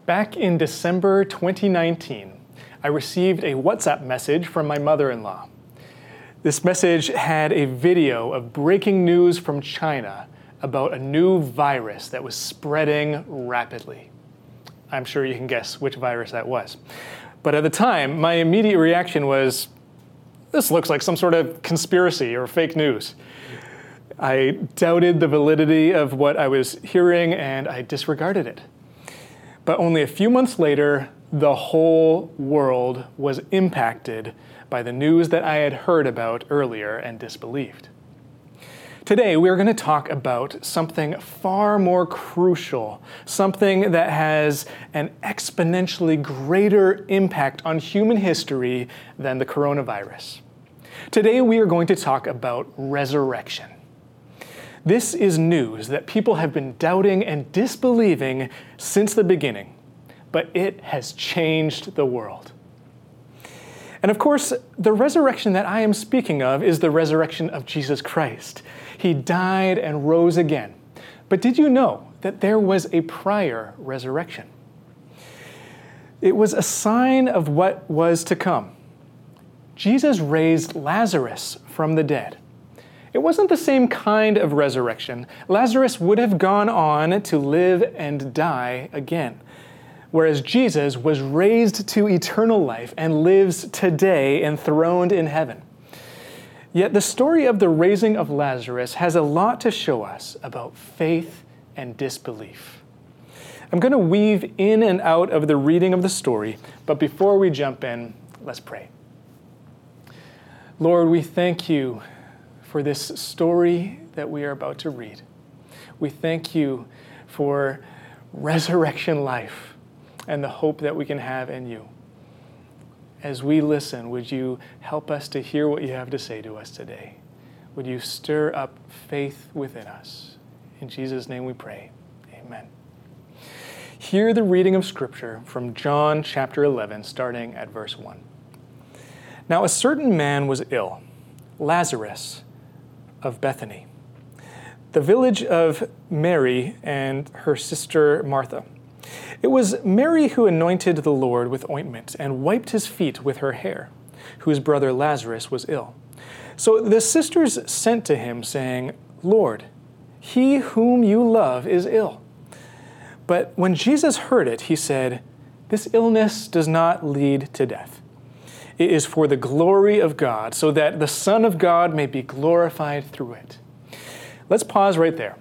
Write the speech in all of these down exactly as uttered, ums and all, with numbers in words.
Back in December twenty nineteen, I received a WhatsApp message from my mother-in-law. This message had a video of breaking news from China about a new virus that was spreading rapidly. I'm sure you can guess which virus that was. But at the time, my immediate reaction was, this looks like some sort of conspiracy or fake news. I doubted the validity of what I was hearing and I disregarded it. But only a few months later, the whole world was impacted by the news that I had heard about earlier and disbelieved. Today, we are going to talk about something far more crucial, something that has an exponentially greater impact on human history than the coronavirus. Today, we are going to talk about resurrection. This is news that people have been doubting and disbelieving since the beginning, but it has changed the world. And of course, the resurrection that I am speaking of is the resurrection of Jesus Christ. He died and rose again. But did you know that there was a prior resurrection? It was a sign of what was to come. Jesus raised Lazarus from the dead. It wasn't the same kind of resurrection. Lazarus would have gone on to live and die again, whereas Jesus was raised to eternal life and lives today enthroned in heaven. Yet the story of the raising of Lazarus has a lot to show us about faith and disbelief. I'm going to weave in and out of the reading of the story, but before we jump in, let's pray. Lord, we thank you for this story that we are about to read. We thank you for resurrection life and the hope that we can have in you. As we listen, would you help us to hear what you have to say to us today? Would you stir up faith within us? In Jesus' name we pray. Amen. Hear the reading of Scripture from John chapter eleven, starting at verse one. Now a certain man was ill, Lazarus of Bethany, the village of Mary and her sister Martha. It was Mary who anointed the Lord with ointment and wiped his feet with her hair, whose brother Lazarus was ill. So the sisters sent to him, saying, Lord, he whom you love is ill. But when Jesus heard it, he said, This illness does not lead to death. It is for the glory of God, so that the Son of God may be glorified through it. Let's pause right there.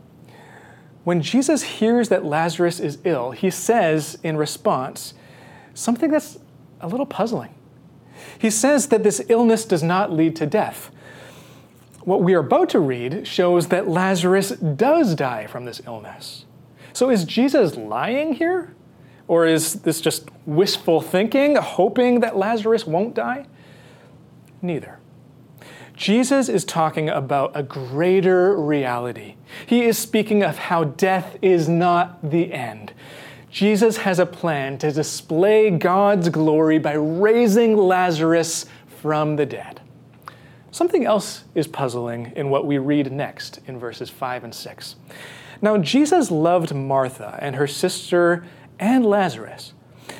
When Jesus hears that Lazarus is ill, he says in response something that's a little puzzling. He says that this illness does not lead to death. What we are about to read shows that Lazarus does die from this illness. So is Jesus lying here? Or is this just wishful thinking, hoping that Lazarus won't die? Neither. Jesus is talking about a greater reality. He is speaking of how death is not the end. Jesus has a plan to display God's glory by raising Lazarus from the dead. Something else is puzzling in what we read next in verses five and six. Now, Jesus loved Martha and her sister and Lazarus.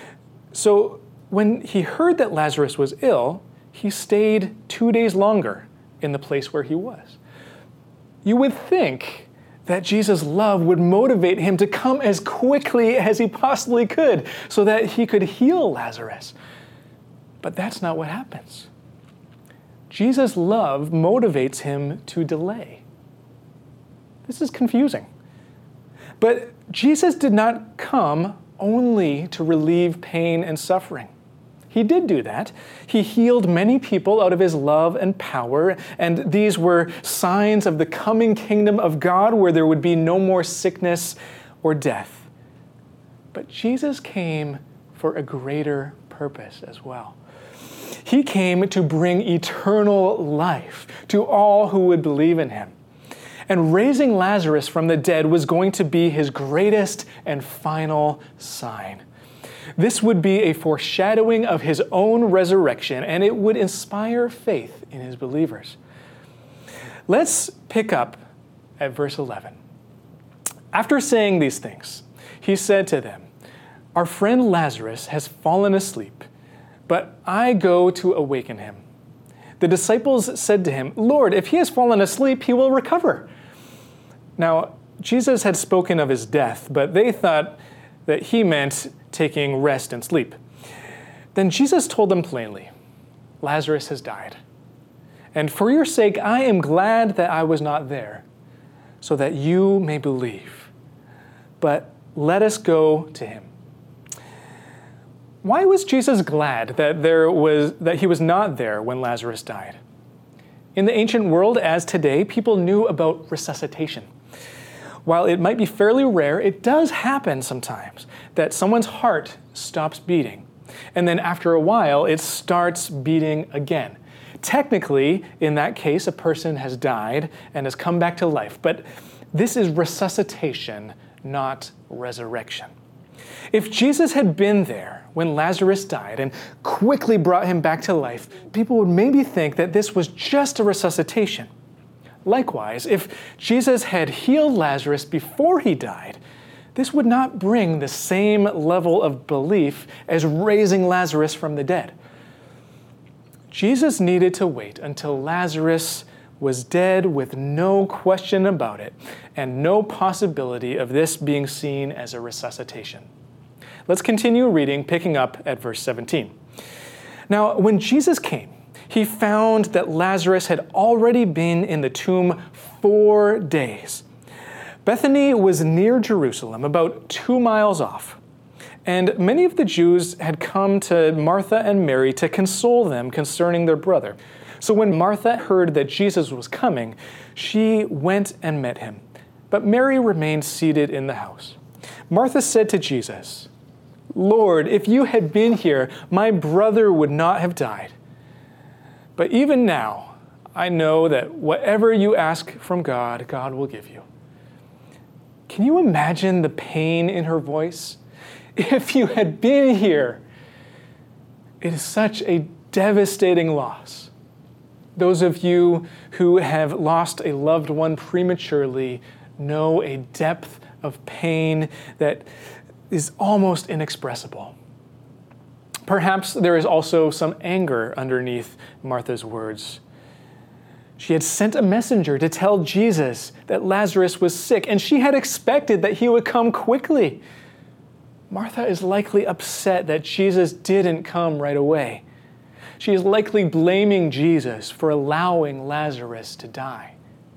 So when he heard that Lazarus was ill, he stayed two days longer in the place where he was. You would think that Jesus' love would motivate him to come as quickly as he possibly could so that he could heal Lazarus. But that's not what happens. Jesus' love motivates him to delay. This is confusing. But Jesus did not come only to relieve pain and suffering. He did do that. He healed many people out of his love and power, and these were signs of the coming kingdom of God where there would be no more sickness or death. But Jesus came for a greater purpose as well. He came to bring eternal life to all who would believe in him. And raising Lazarus from the dead was going to be his greatest and final sign. This would be a foreshadowing of his own resurrection, and it would inspire faith in his believers. Let's pick up at verse eleven. After saying these things, he said to them, Our friend Lazarus has fallen asleep, but I go to awaken him." The disciples said to him, "Lord, if he has fallen asleep, he will recover." Now, Jesus had spoken of his death, but they thought that he meant taking rest and sleep. Then Jesus told them plainly, "Lazarus has died. And for your sake, I am glad that I was not there, so that you may believe. But let us go to him." Why was Jesus glad that there was that he was not there when Lazarus died? In the ancient world, as today, people knew about resuscitation. While it might be fairly rare, it does happen sometimes that someone's heart stops beating, and then after a while, it starts beating again. Technically, in that case, a person has died and has come back to life, but this is resuscitation, not resurrection. If Jesus had been there when Lazarus died and quickly brought him back to life, people would maybe think that this was just a resuscitation. Likewise, if Jesus had healed Lazarus before he died, this would not bring the same level of belief as raising Lazarus from the dead. Jesus needed to wait until Lazarus was dead with no question about it and no possibility of this being seen as a resuscitation. Let's continue reading, picking up at verse seventeen. Now, when Jesus came, he found that Lazarus had already been in the tomb four days. Bethany was near Jerusalem, about two miles off, and many of the Jews had come to Martha and Mary to console them concerning their brother. So when Martha heard that Jesus was coming, she went and met him, but Mary remained seated in the house. Martha said to Jesus, "Lord, if you had been here, my brother would not have died. But even now, I know that whatever you ask from God, God will give you." Can you imagine the pain in her voice? If you had been here. It is such a devastating loss. Those of you who have lost a loved one prematurely know a depth of pain that is almost inexpressible. Perhaps there is also some anger underneath Martha's words. She had sent a messenger to tell Jesus that Lazarus was sick, and she had expected that he would come quickly. Martha is likely upset that Jesus didn't come right away. She is likely blaming Jesus for allowing Lazarus to die.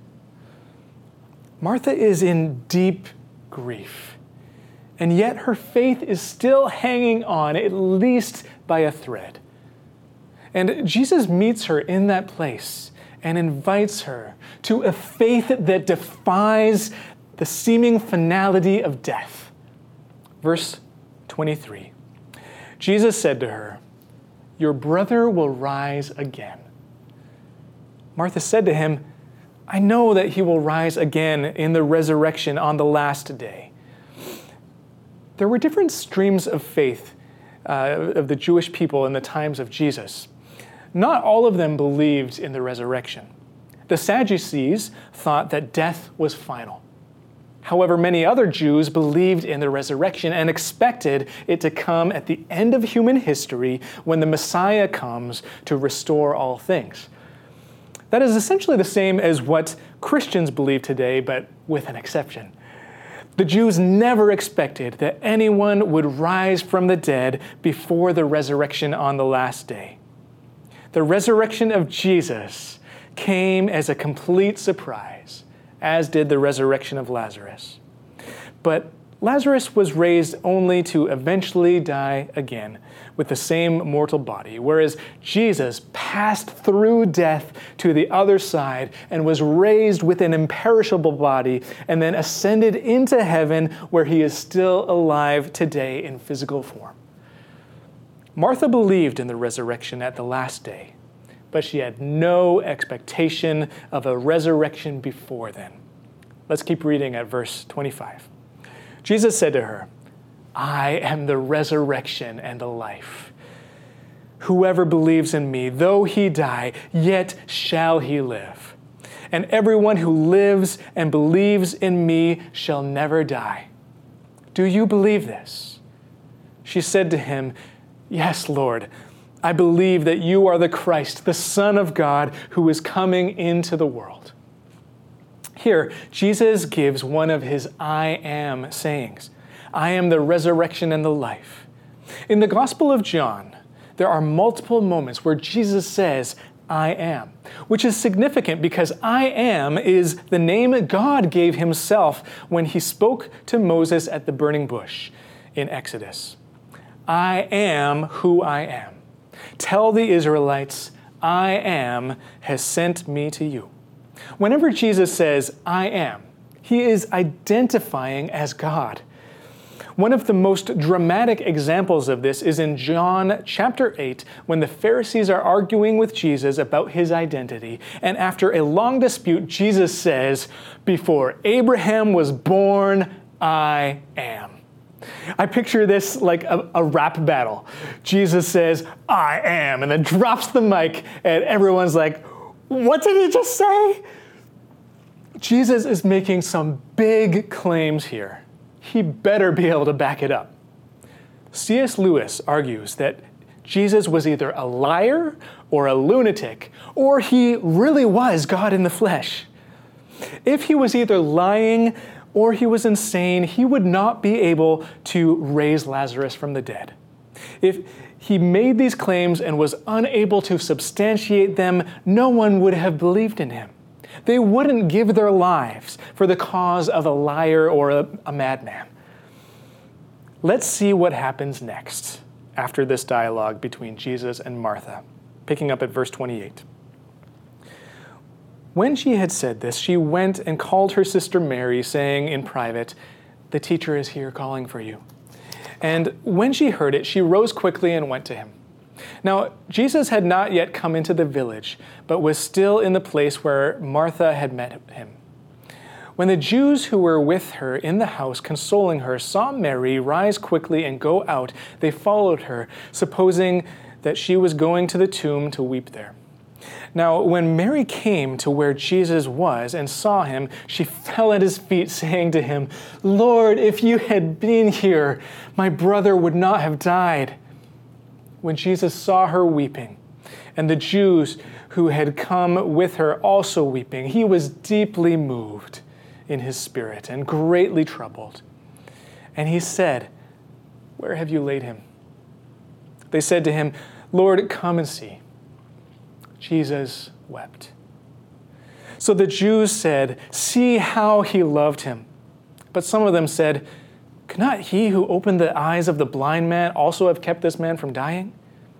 Martha is in deep grief, and yet her faith is still hanging on, at least by a thread. And Jesus meets her in that place and invites her to a faith that defies the seeming finality of death. Verse twenty-three, Jesus said to her, "Your brother will rise again." Martha said to him, "I know that he will rise again in the resurrection on the last day." There were different streams of faith uh, of the Jewish people in the times of Jesus. Not all of them believed in the resurrection. The Sadducees thought that death was final. However, many other Jews believed in the resurrection and expected it to come at the end of human history when the Messiah comes to restore all things. That is essentially the same as what Christians believe today, but with an exception. The Jews never expected that anyone would rise from the dead before the resurrection on the last day. The resurrection of Jesus came as a complete surprise, as did the resurrection of Lazarus. But Lazarus was raised only to eventually die again with the same mortal body, whereas Jesus passed through death to the other side and was raised with an imperishable body and then ascended into heaven, where he is still alive today in physical form. Martha believed in the resurrection at the last day, but she had no expectation of a resurrection before then. Let's keep reading at verse twenty-five. Jesus said to her, "I am the resurrection and the life. Whoever believes in me, though he die, yet shall he live. And everyone who lives and believes in me shall never die. Do you believe this?" She said to him, "Yes, Lord, I believe that you are the Christ, the Son of God, who is coming into the world." Here, Jesus gives one of his I am sayings. I am the resurrection and the life. In the Gospel of John, there are multiple moments where Jesus says, I am, which is significant because I am is the name God gave himself when he spoke to Moses at the burning bush in Exodus. I am who I am. Tell the Israelites, I am has sent me to you. Whenever Jesus says, I am, he is identifying as God. One of the most dramatic examples of this is in John chapter eight, when the Pharisees are arguing with Jesus about his identity. And after a long dispute, Jesus says, before Abraham was born, I am. I picture this like a, a rap battle. Jesus says, I am, and then drops the mic, and everyone's like, what did he just say? Jesus is making some big claims here. He better be able to back it up. C S Lewis argues that Jesus was either a liar or a lunatic, or he really was God in the flesh. If he was either lying or he was insane, he would not be able to raise Lazarus from the dead. If he made these claims and was unable to substantiate them, no one would have believed in him. They wouldn't give their lives for the cause of a liar or a, a madman. Let's see what happens next after this dialogue between Jesus and Martha, picking up at verse twenty-eight. When she had said this, she went and called her sister Mary, saying in private, "The teacher is here calling for you." And when she heard it, she rose quickly and went to him. Now, Jesus had not yet come into the village, but was still in the place where Martha had met him. When the Jews who were with her in the house consoling her saw Mary rise quickly and go out, they followed her, supposing that she was going to the tomb to weep there. Now, when Mary came to where Jesus was and saw him, she fell at his feet, saying to him, "Lord, if you had been here, my brother would not have died." When Jesus saw her weeping, and the Jews who had come with her also weeping, he was deeply moved in his spirit and greatly troubled. And he said, "Where have you laid him?" They said to him, "Lord, come and see." Jesus wept. So the Jews said, "See how he loved him." But some of them said, "Could not he who opened the eyes of the blind man also have kept this man from dying?"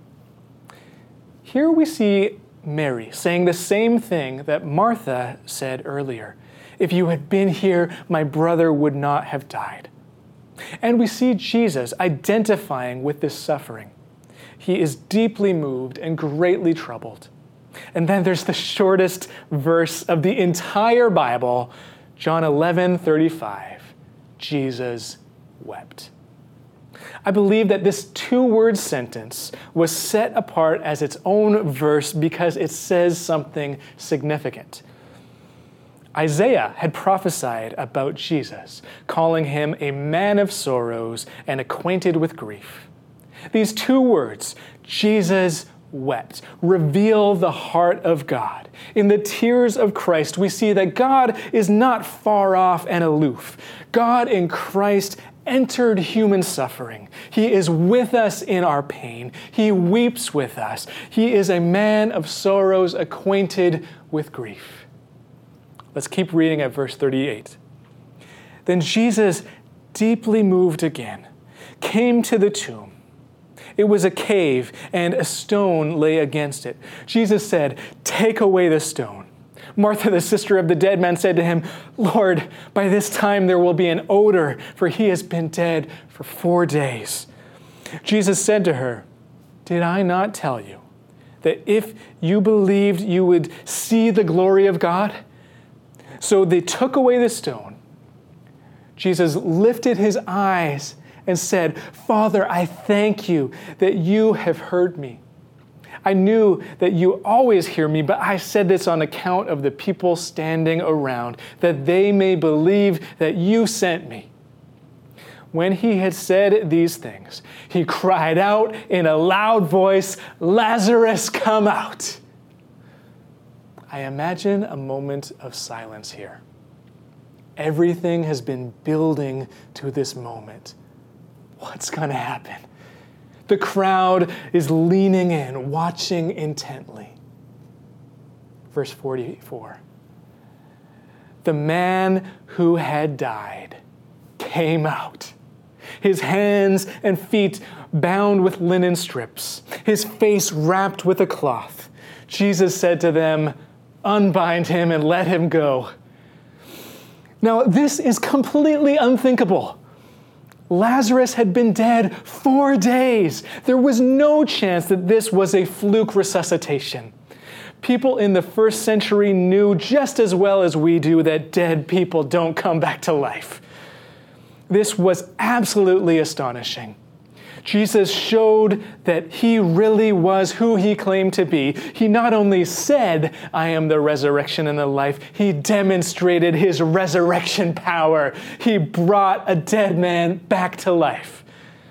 Here we see Mary saying the same thing that Martha said earlier. "If you had been here, my brother would not have died." And we see Jesus identifying with this suffering. He is deeply moved and greatly troubled. And then there's the shortest verse of the entire Bible, John eleven thirty-five. Jesus wept. I believe that this two-word sentence was set apart as its own verse because it says something significant. Isaiah had prophesied about Jesus, calling him a man of sorrows and acquainted with grief. These two words, Jesus wept, reveal the heart of God. In the tears of Christ, we see that God is not far off and aloof. God in Christ entered human suffering. He is with us in our pain. He weeps with us. He is a man of sorrows, acquainted with grief. Let's keep reading at verse thirty-eight. Then Jesus, deeply moved again, came to the tomb. It was a cave, and a stone lay against it. Jesus said, "Take away the stone." Martha, the sister of the dead man, said to him, "Lord, by this time there will be an odor, for he has been dead for four days." Jesus said to her, "Did I not tell you that if you believed, you would see the glory of God?" So they took away the stone. Jesus lifted his eyes and said, "Father, I thank you that you have heard me. I knew that you always hear me, but I said this on account of the people standing around, that they may believe that you sent me." When he had said these things, he cried out in a loud voice, "Lazarus, come out!" I imagine a moment of silence here. Everything has been building to this moment. What's going to happen? The crowd is leaning in, watching intently. Verse forty-four. The man who had died came out, his hands and feet bound with linen strips, his face wrapped with a cloth. Jesus said to them, "Unbind him and let him go." Now, this is completely unthinkable. Lazarus had been dead four days. There was no chance that this was a fluke resuscitation. People in the first century knew just as well as we do that dead people don't come back to life. This was absolutely astonishing. Jesus showed that he really was who he claimed to be. He not only said, "I am the resurrection and the life," he demonstrated his resurrection power. He brought a dead man back to life.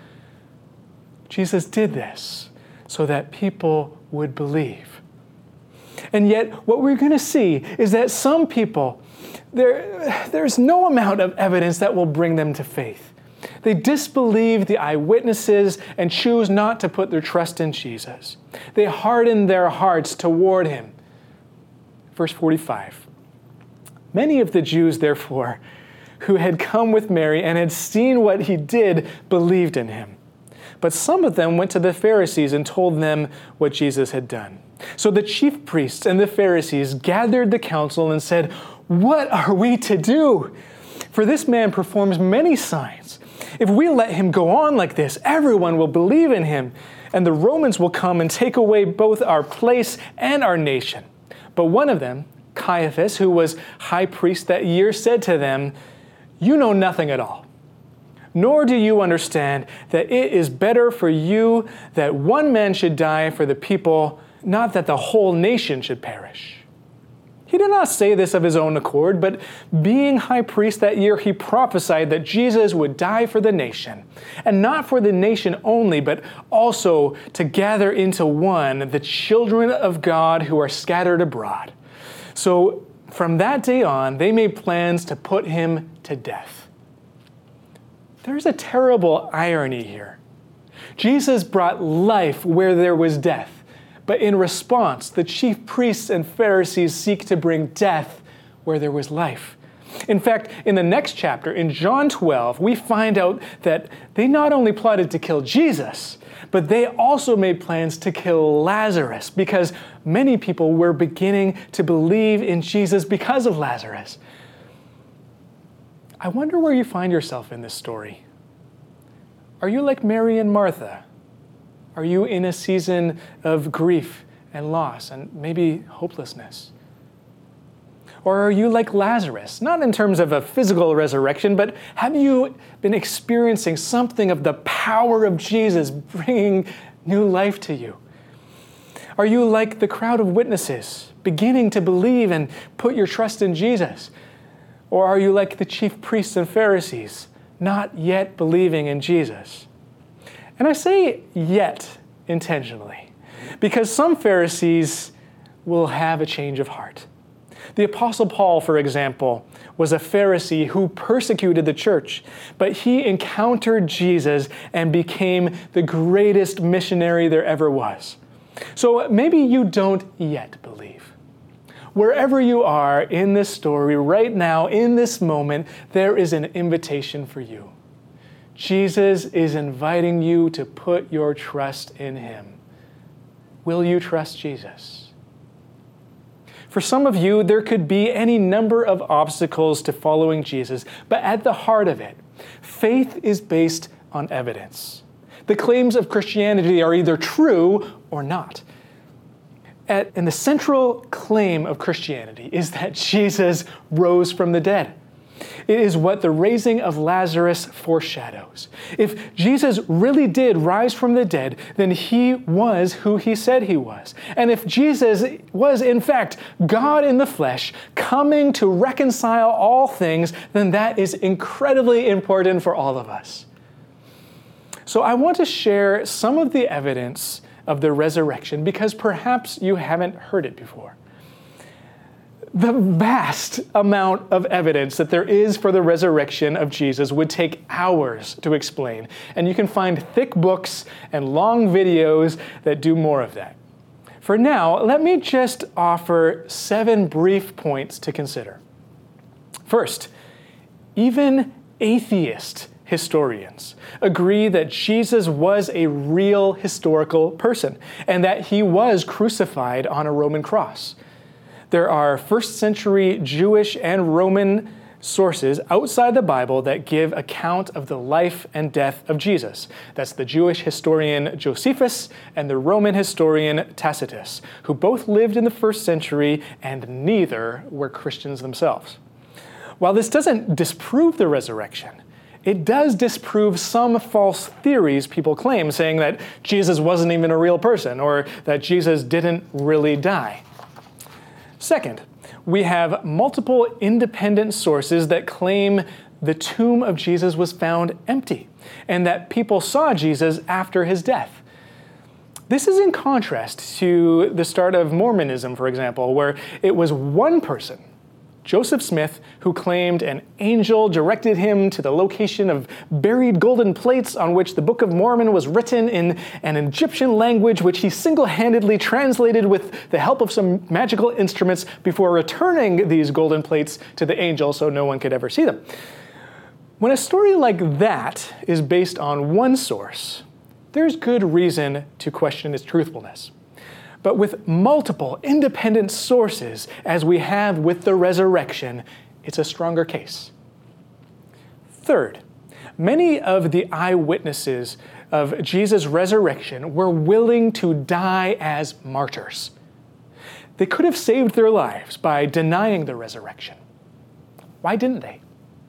Jesus did this so that people would believe. And yet, what we're going to see is that some people, there, there's no amount of evidence that will bring them to faith. They disbelieve the eyewitnesses and choose not to put their trust in Jesus. They harden their hearts toward him. Verse forty-five. Many of the Jews, therefore, who had come with Mary and had seen what he did, believed in him. But some of them went to the Pharisees and told them what Jesus had done. So the chief priests and the Pharisees gathered the council and said, "What are we to do? For this man performs many signs. If we let him go on like this, everyone will believe in him, and the Romans will come and take away both our place and our nation." But one of them, Caiaphas, who was high priest that year, said to them, "You know nothing at all, nor do you understand that it is better for you that one man should die for the people, not that the whole nation should perish." He did not say this of his own accord, but being high priest that year, he prophesied that Jesus would die for the nation, and not for the nation only, but also to gather into one the children of God who are scattered abroad. So from that day on, they made plans to put him to death. There's a terrible irony here. Jesus brought life where there was death. But in response, the chief priests and Pharisees seek to bring death where there was life. In fact, in the next chapter, in John twelve, we find out that they not only plotted to kill Jesus, but they also made plans to kill Lazarus, because many people were beginning to believe in Jesus because of Lazarus. I wonder where you find yourself in this story. Are you like Mary and Martha? Are you in a season of grief and loss and maybe hopelessness? Or are you like Lazarus, not in terms of a physical resurrection, but have you been experiencing something of the power of Jesus bringing new life to you? Are you like the crowd of witnesses, beginning to believe and put your trust in Jesus? Or are you like the chief priests and Pharisees, not yet believing in Jesus? And I say yet intentionally, because some Pharisees will have a change of heart. The Apostle Paul, for example, was a Pharisee who persecuted the church, but he encountered Jesus and became the greatest missionary there ever was. So maybe you don't yet believe. Wherever you are in this story, right now, in this moment, there is an invitation for you. Jesus is inviting you to put your trust in him. Will you trust Jesus? For some of you, there could be any number of obstacles to following Jesus, but at the heart of it, faith is based on evidence. The claims of Christianity are either true or not. At, and the central claim of Christianity is that Jesus rose from the dead. It is what the raising of Lazarus foreshadows. If Jesus really did rise from the dead, then he was who he said he was. And if Jesus was, in fact, God in the flesh, coming to reconcile all things, then that is incredibly important for all of us. So I want to share some of the evidence of the resurrection because perhaps you haven't heard it before. The vast amount of evidence that there is for the resurrection of Jesus would take hours to explain, and you can find thick books and long videos that do more of that. For now, let me just offer seven brief points to consider. First, even atheist historians agree that Jesus was a real historical person and that he was crucified on a Roman cross. There are first century Jewish and Roman sources outside the Bible that give account of the life and death of Jesus. That's the Jewish historian Josephus and the Roman historian Tacitus, who both lived in the first century and neither were Christians themselves. While this doesn't disprove the resurrection, it does disprove some false theories people claim, saying that Jesus wasn't even a real person or that Jesus didn't really die. Second, we have multiple independent sources that claim the tomb of Jesus was found empty and that people saw Jesus after his death. This is in contrast to the start of Mormonism, for example, where it was one person, Joseph Smith, who claimed an angel directed him to the location of buried golden plates on which the Book of Mormon was written in an Egyptian language, which he single-handedly translated with the help of some magical instruments before returning these golden plates to the angel so no one could ever see them. When a story like that is based on one source, there's good reason to question its truthfulness. But with multiple independent sources, as we have with the resurrection, it's a stronger case. Third, many of the eyewitnesses of Jesus' resurrection were willing to die as martyrs. They could have saved their lives by denying the resurrection. Why didn't they?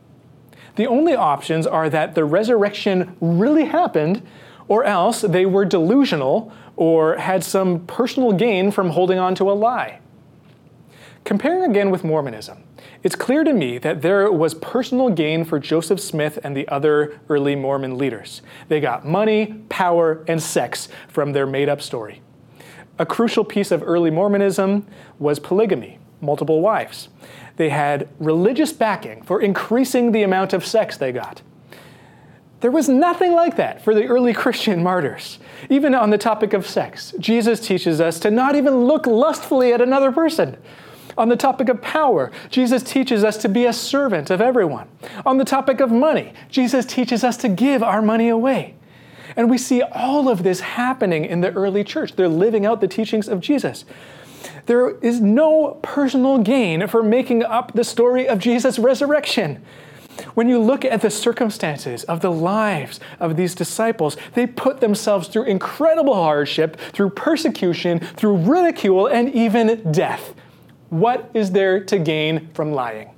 The only options are that the resurrection really happened, or else they were delusional or had some personal gain from holding on to a lie. Comparing again with Mormonism, it's clear to me that there was personal gain for Joseph Smith and the other early Mormon leaders. They got money, power, and sex from their made-up story. A crucial piece of early Mormonism was polygamy, multiple wives. They had religious backing for increasing the amount of sex they got. There was nothing like that for the early Christian martyrs. Even on the topic of sex, Jesus teaches us to not even look lustfully at another person. On the topic of power, Jesus teaches us to be a servant of everyone. On the topic of money, Jesus teaches us to give our money away. And we see all of this happening in the early church. They're living out the teachings of Jesus. There is no personal gain for making up the story of Jesus' resurrection. When you look at the circumstances of the lives of these disciples, they put themselves through incredible hardship, through persecution, through ridicule, and even death. What is there to gain from lying?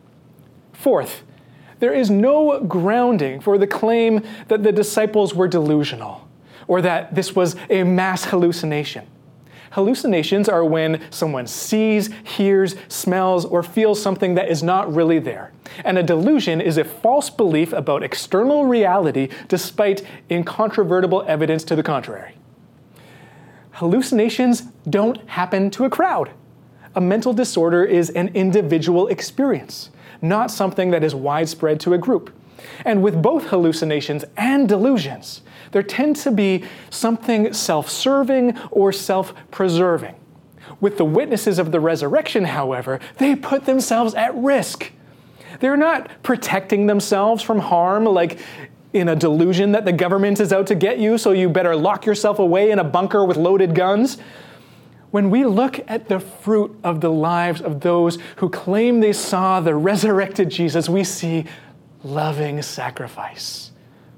Fourth, there is no grounding for the claim that the disciples were delusional or that this was a mass hallucination. Hallucinations are when someone sees, hears, smells, or feels something that is not really there. And a delusion is a false belief about external reality despite incontrovertible evidence to the contrary. Hallucinations don't happen to a crowd. A mental disorder is an individual experience, not something that is widespread to a group. And with both hallucinations and delusions, there tend to be something self-serving or self-preserving. With the witnesses of the resurrection, however, they put themselves at risk. They're not protecting themselves from harm like in a delusion that the government is out to get you, so you better lock yourself away in a bunker with loaded guns. When we look at the fruit of the lives of those who claim they saw the resurrected Jesus, we see loving sacrifice.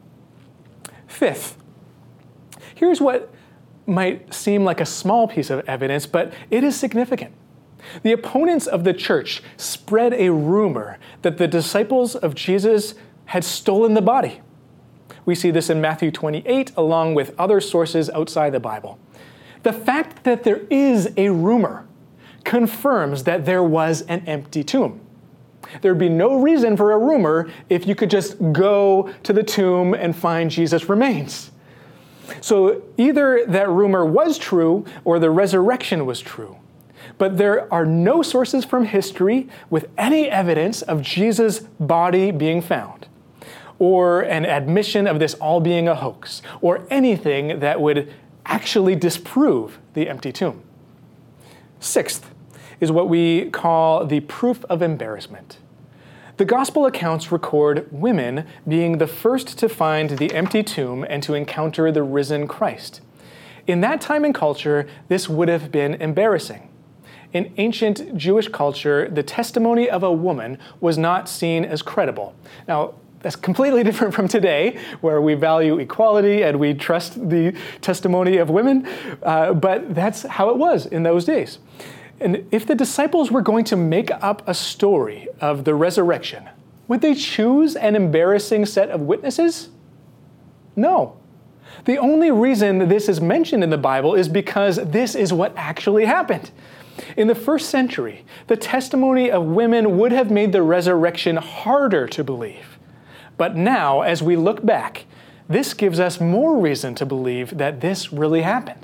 Fifth, here's what might seem like a small piece of evidence, but it is significant. The opponents of the church spread a rumor that the disciples of Jesus had stolen the body. We see this in Matthew twenty-eight, along with other sources outside the Bible. The fact that there is a rumor confirms that there was an empty tomb. There'd be no reason for a rumor if you could just go to the tomb and find Jesus' remains. So either that rumor was true or the resurrection was true. But there are no sources from history with any evidence of Jesus' body being found, or an admission of this all being a hoax, or anything that would actually disprove the empty tomb. Sixth is what we call the proof of embarrassment. The gospel accounts record women being the first to find the empty tomb and to encounter the risen Christ. In that time and culture, this would have been embarrassing. In ancient Jewish culture, the testimony of a woman was not seen as credible. Now, that's completely different from today, where we value equality and we trust the testimony of women, uh, but that's how it was in those days. And if the disciples were going to make up a story of the resurrection, would they choose an embarrassing set of witnesses? No. The only reason this is mentioned in the Bible is because this is what actually happened. In the first century, the testimony of women would have made the resurrection harder to believe. But now, as we look back, this gives us more reason to believe that this really happened.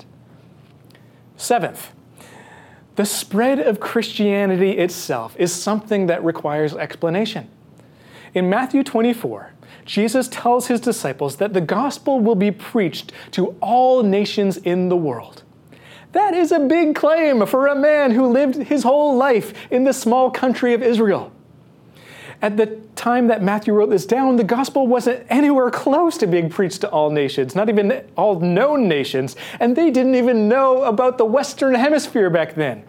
Seventh, the spread of Christianity itself is something that requires explanation. In Matthew twenty-four, Jesus tells his disciples that the gospel will be preached to all nations in the world. That is a big claim for a man who lived his whole life in the small country of Israel. At the time that Matthew wrote this down, the gospel wasn't anywhere close to being preached to all nations, not even all known nations, and they didn't even know about the Western Hemisphere back then.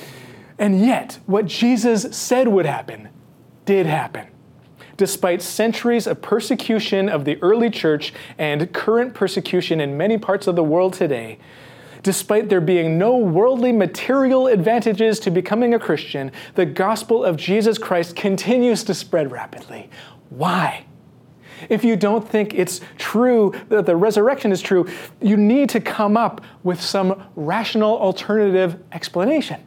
And yet, what Jesus said would happen did happen. Despite centuries of persecution of the early church and current persecution in many parts of the world today, despite there being no worldly material advantages to becoming a Christian, the gospel of Jesus Christ continues to spread rapidly. Why? If you don't think it's true, that the resurrection is true, you need to come up with some rational alternative explanation.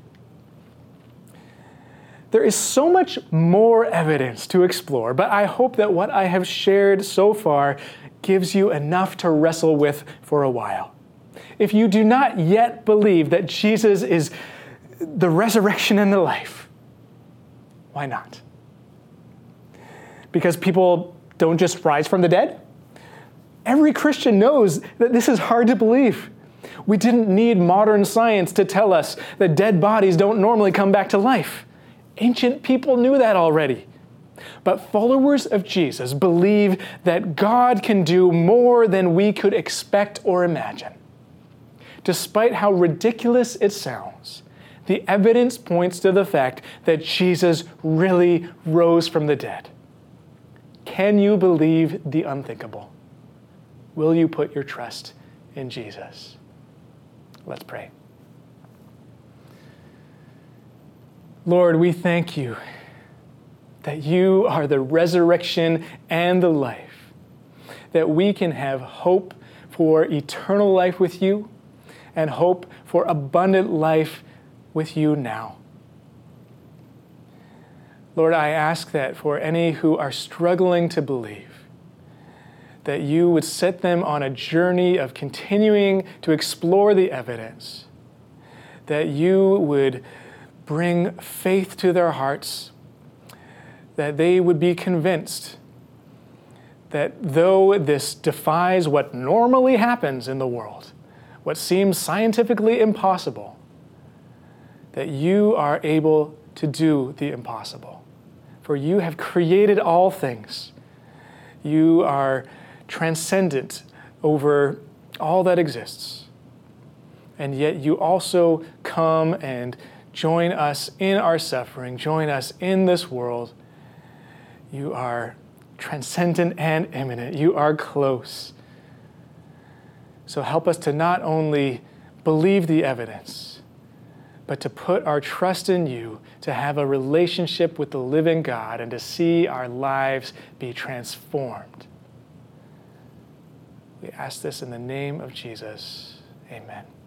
There is so much more evidence to explore, but I hope that what I have shared so far gives you enough to wrestle with for a while. If you do not yet believe that Jesus is the resurrection and the life, why not? Because people don't just rise from the dead? Every Christian knows that this is hard to believe. We didn't need modern science to tell us that dead bodies don't normally come back to life. Ancient people knew that already. But followers of Jesus believe that God can do more than we could expect or imagine. Despite how ridiculous it sounds, the evidence points to the fact that Jesus really rose from the dead. Can you believe the unthinkable? Will you put your trust in Jesus? Let's pray. Lord, we thank you that you are the resurrection and the life, that we can have hope for eternal life with you, and hope for abundant life with you now. Lord, I ask that for any who are struggling to believe, that you would set them on a journey of continuing to explore the evidence, that you would bring faith to their hearts, that they would be convinced that though this defies what normally happens in the world, what seems scientifically impossible, that you are able to do the impossible. For you have created all things. You are transcendent over all that exists. And yet you also come and join us in our suffering, join us in this world. You are transcendent and immanent. You are close. So help us to not only believe the evidence, but to put our trust in you, to have a relationship with the living God, and to see our lives be transformed. We ask this in the name of Jesus. Amen.